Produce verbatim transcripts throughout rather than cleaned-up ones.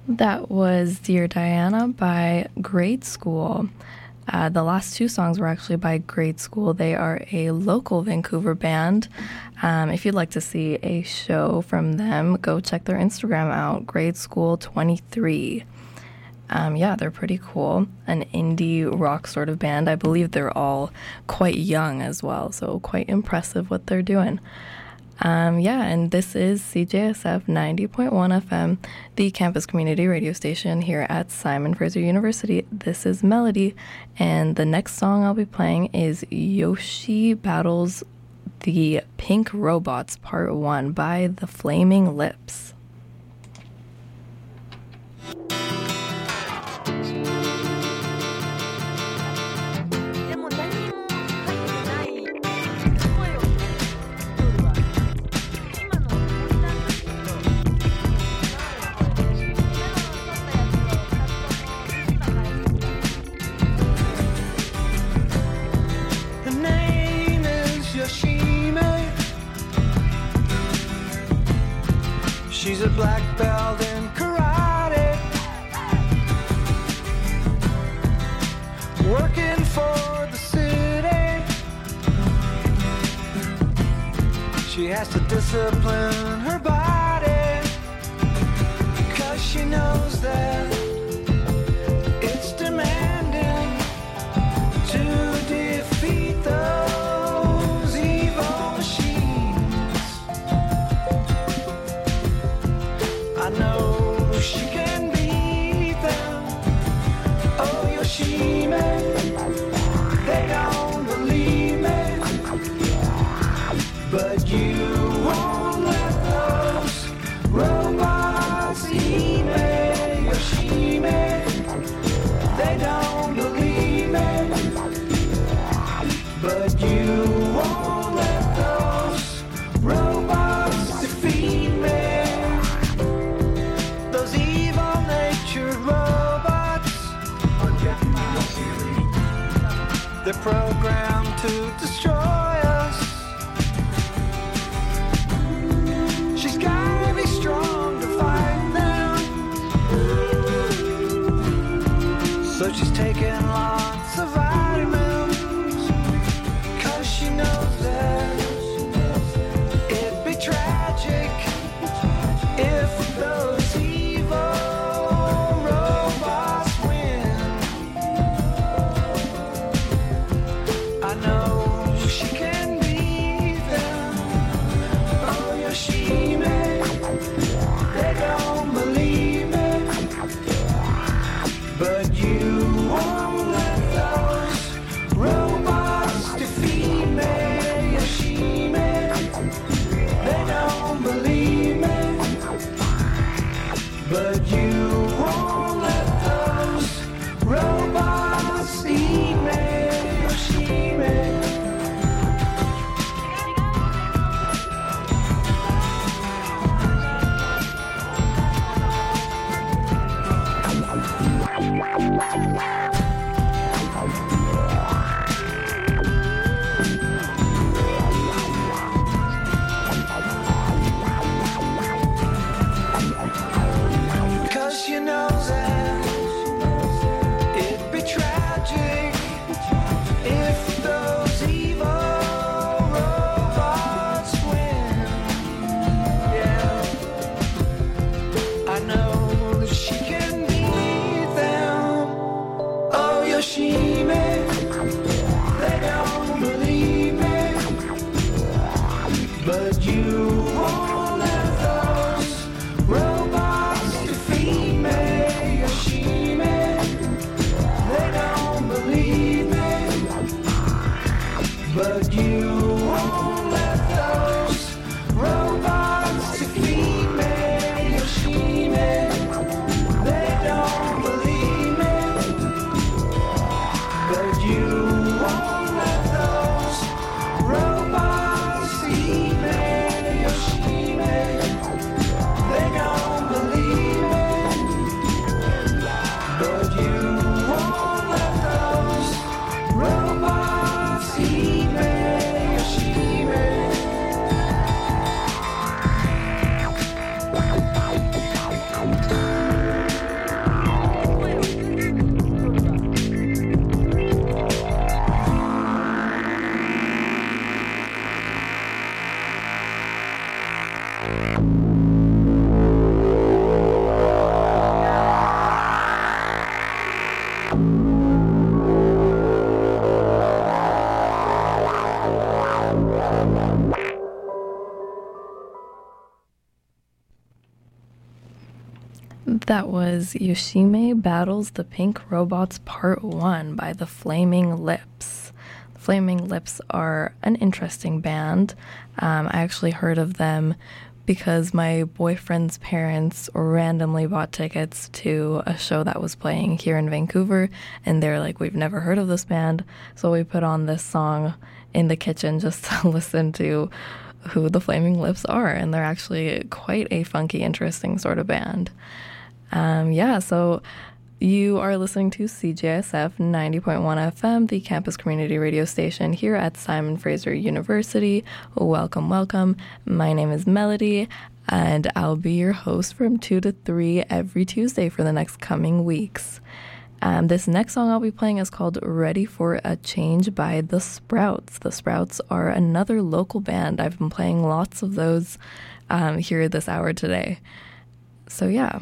That was Dear Diana by Grade School. Uh, the last two songs were actually by Grade School. They are a local Vancouver band. Um, if you'd like to see a show from them, go check their Instagram out, Grade School twenty-three. Um, yeah, they're pretty cool. An indie rock sort of band. I believe they're all quite young as well, so quite impressive what they're doing. Um, yeah, and this is C J S F ninety point one F M, the campus community radio station here at Simon Fraser University. This is Melody, and the next song I'll be playing is Yoshi Battles the Pink Robots Part one by The Flaming Lips. She's a black belt in karate, working for the city. She has to discipline her body, 'cause she knows that it's demanding to defeat those evil machines. I know she can beat them. Oh, Yoshime, they don't believe me, but you won't let those robots eat me. Yoshime, they don't believe me, but you won't let those robots defeat me. Those evil-natured robots, they're programmed to destroy us. She's gotta be strong to fight them, so she's taking lots of vitamins, 'cause she knows that it'd be tragic if those evil robots win. I know she can beat them. Oh, Yoshime, they don't believe me, but you won't let those robots defeat me. Yoshime, they don't believe me, but you won't let those robots eat me. Yoshime. Cause you know that it'd be tragic if those evil robots win. Yeah, I know that she can beat them. Oh, Yoshime, they don't believe me, but you won't let those robots defeat me. Yoshime, they don't believe me, but you won't let those robots defeat me. Yoshime, they don't believe me, but you won't let those robots eat me. Yoshime, they don't believe me, but you won't let those robots eat me. Yoshime. That was Yoshime Battles the Pink Robots Part one by the Flaming Lips. The Flaming Lips are an interesting band. Um, I actually heard of them because my boyfriend's parents randomly bought tickets to a show that was playing here in Vancouver, and they're like, we've never heard of this band, so we put on this song in the kitchen just to listen to who the Flaming Lips are, and they're actually quite a funky, interesting sort of band. Um, yeah, so you are listening to C J S F ninety point one F M, the campus community radio station here at Simon Fraser University. Welcome, welcome. My name is Melody, and I'll be your host from two to three every Tuesday for the next coming weeks. Um, this next song I'll be playing is called Ready for a Change by The Sprouts. The Sprouts are another local band. I've been playing lots of those um, here this hour today. So yeah.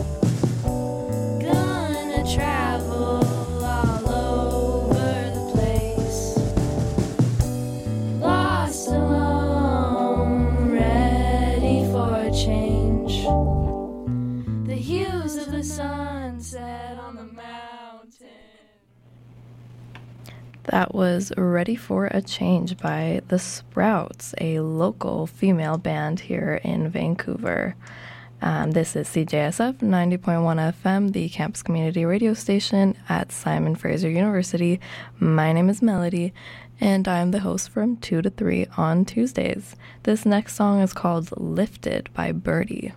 Travel all over the place. That was Ready for a Change by The Sprouts, a local female band here in Vancouver. Um, this is C J S F ninety point one F M, the campus community radio station at Simon Fraser University. My name is Melody, and I'm the host from two to three on Tuesdays. This next song is called Lifted by Birdie.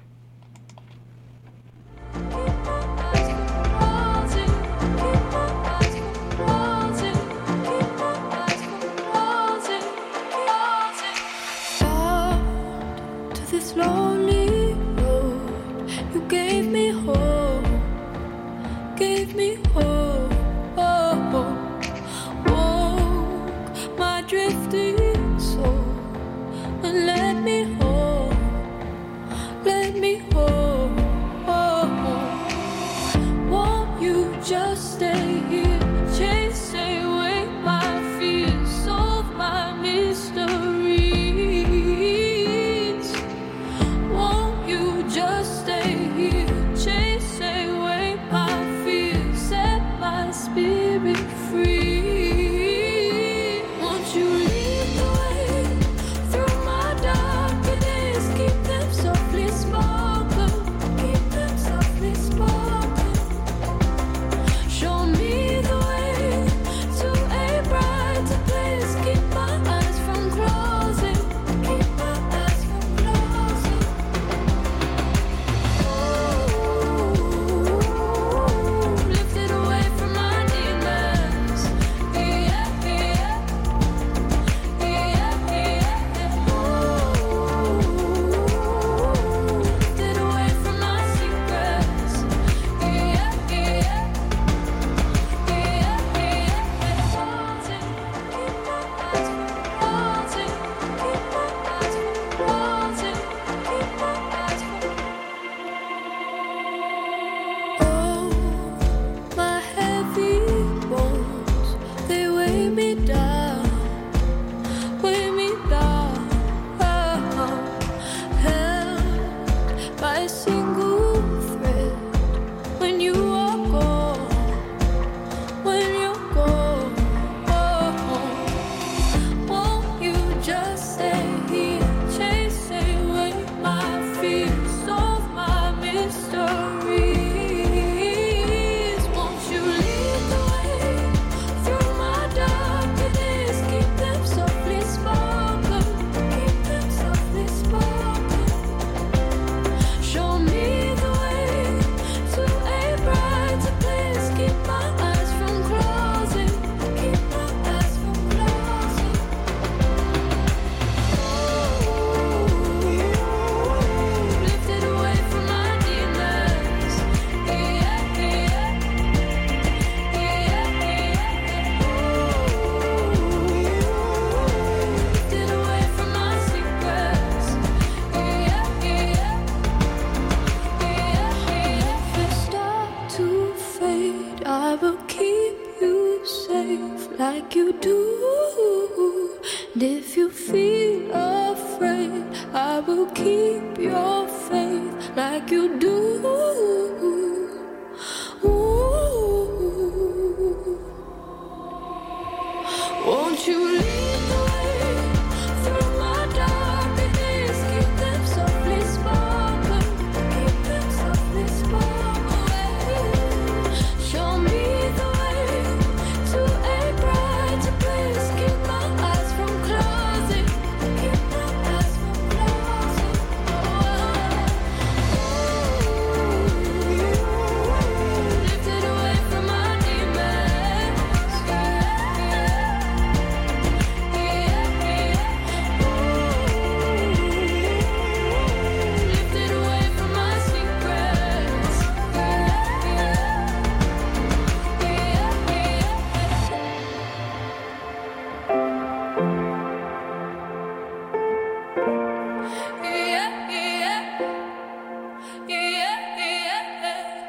Lonely road, you gave me hope, gave me hope. Oh, woke my drifting soul and let me hold, let me hold. Oh, won't you just stay here, chase away my fears, solve my mystery. Just stay here, chase away my fears, set my spirit free. Won't you lead the way through my darkness? Keep them softly sparkle, keep them softly sparkle. Show me the way to a brighter place. Keep my eyes from closing, keep my eyes from closing. Lifted away from my demons. Yeah, yeah, yeah, yeah. Lifted away from my secrets. Yeah, yeah, yeah, yeah. Closing, keep my eyes from closing, keep my eyes from closing, keep my eyes from. Oh, my heavy bones, they weigh me down, weigh me down. Oh, held by a single thread. When you are gone, when you're gone, oh, won't you just stay here, chase away my fears, solve my mysteries. Won't you lead the way through my darkness? Keep them softly sparkle, keep them softly sparkle. Show me the way to a brighter place. Keep my eyes from closing, keep my eyes from closing. Lifted away from my demons. Yeah, yeah, yeah, yeah. Lifted away from my secrets. Yeah, yeah, yeah, yeah. If it start to fade, I will keep you safe like you do. And if you feel afraid, I will keep your faith like you do. Ooh. Won't you lead the way through my darkness? Keep them softly sparkle, keep them softly sparkle. Show me the way to a brighter place. Keep my eyes from closing, keep my eyes from closing. Lifted away from my demons. Lifted away from my secrets. Yeah, yeah, yeah, yeah.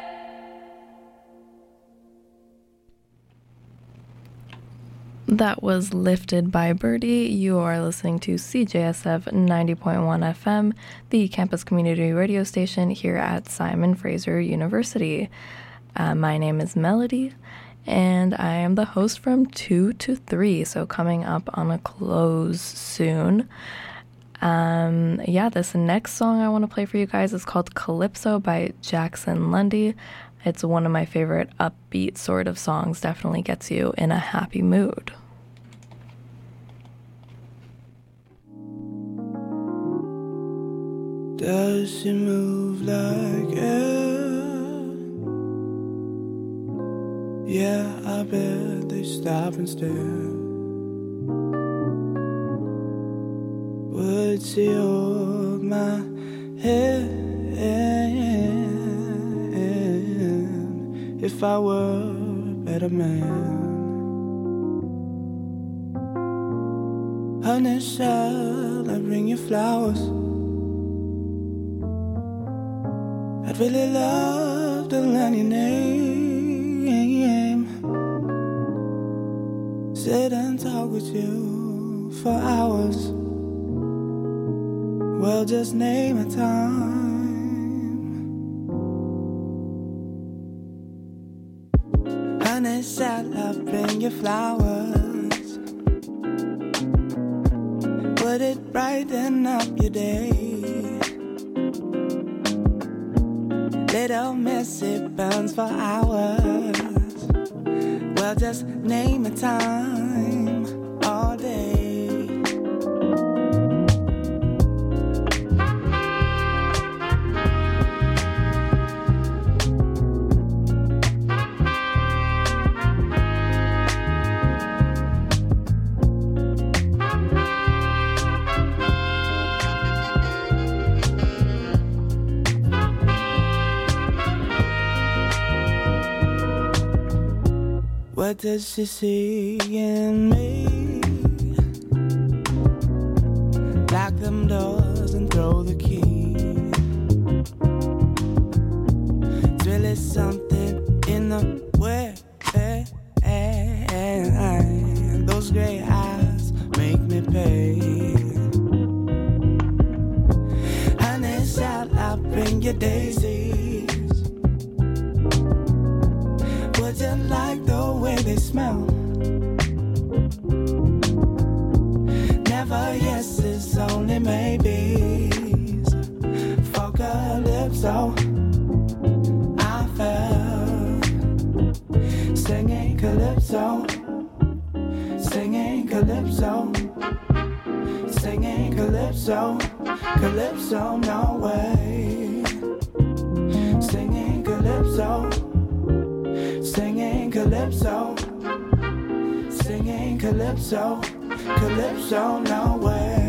That was Lifted by Birdie. You are listening to C J S F ninety point one F M, the campus community radio station here at Simon Fraser University. Uh, my name is Melody, and I am the host from two to three, so coming up on a close soon. Um, yeah, this next song I want to play for you guys is called Calypso by Jackson Lundy. It's one of my favorite upbeat sort of songs, definitely gets you in a happy mood. Does she move like air? Yeah, I bet they stop and stare. Would she hold my hand if I were a better man? Honey, shall I bring you flowers? I'd really love to learn your name, sit and talk with you for hours. Well, just name a time. Honey, shall I bring you flowers? Would it brighten up your day? Little miss, it burns for hours. Well, just name a time all day. What does she see in me? Lock them doors and throw the key. It's really something in the way. Those gray eyes make me pay. Honey, shall I bring you daisies? Would you like the way they smell? Never yeses, only maybes. For Calypso, I fell. Singing Calypso, singing Calypso, singing Calypso, Calypso, no way. Singing Calypso, singing Calypso, singing Calypso, Calypso, no way.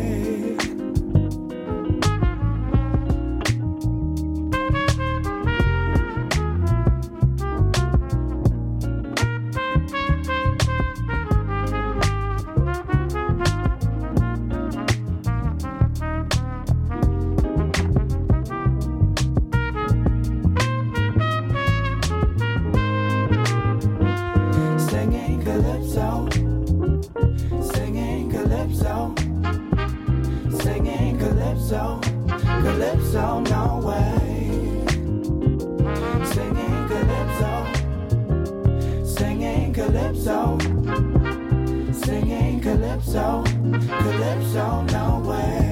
Calypso, no way. Singing Calypso, singing Calypso, singing Calypso, Calypso, no way.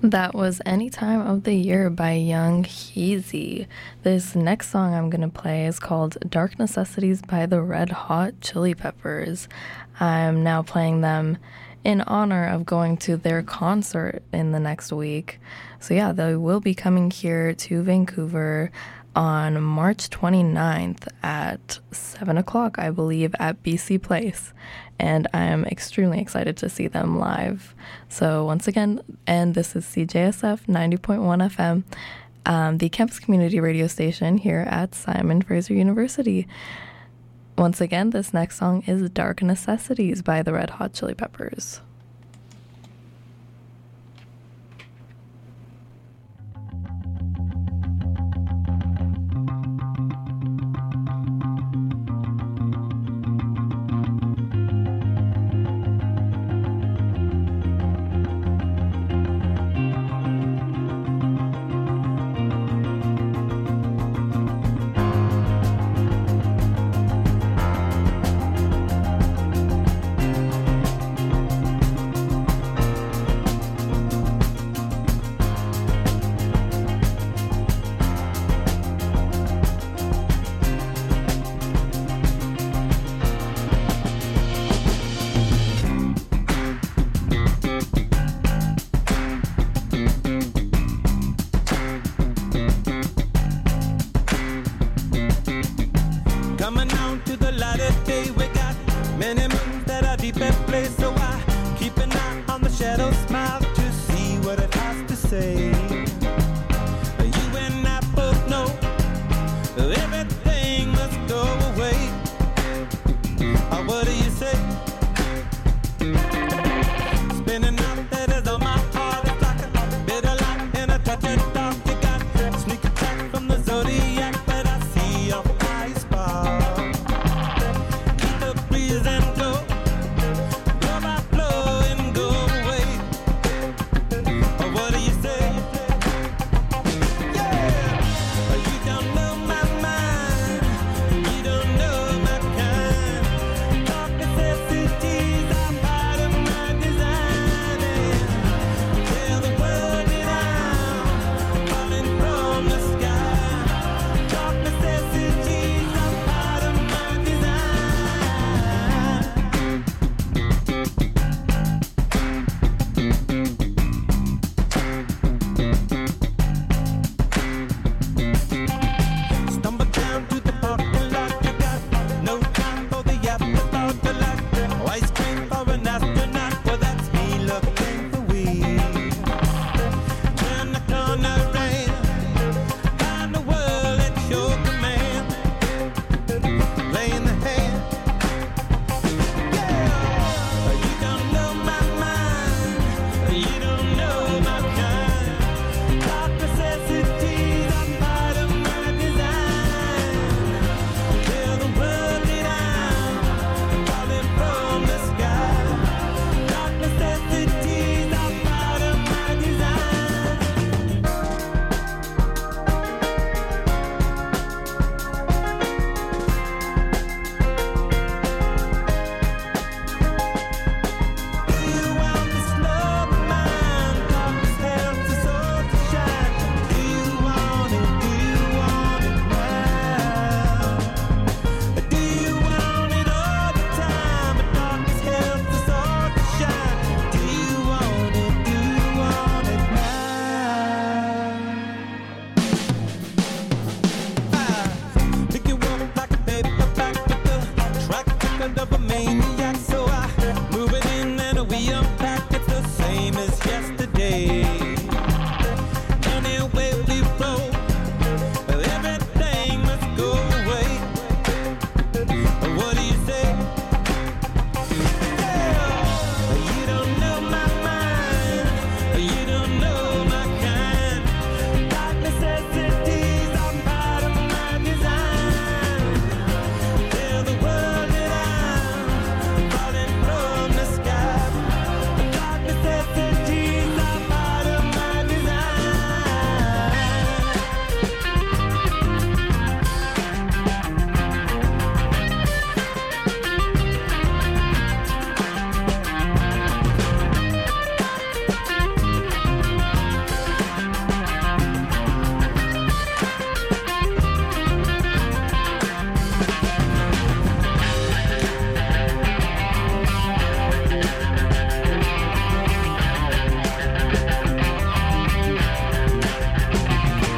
That was Any Time of the Year by Young Heezy. This next song I'm going to play is called Dark Necessities by the Red Hot Chili Peppers. I'm now playing them in honor of going to their concert in the next week. So yeah, they will be coming here to Vancouver on March twenty-ninth at seven o'clock, I believe, at B C Place. And I am extremely excited to see them live. So once again, and this is C J S F ninety point one F M, um, the campus community radio station here at Simon Fraser University. Once again, this next song is Dark Necessities by the Red Hot Chili Peppers.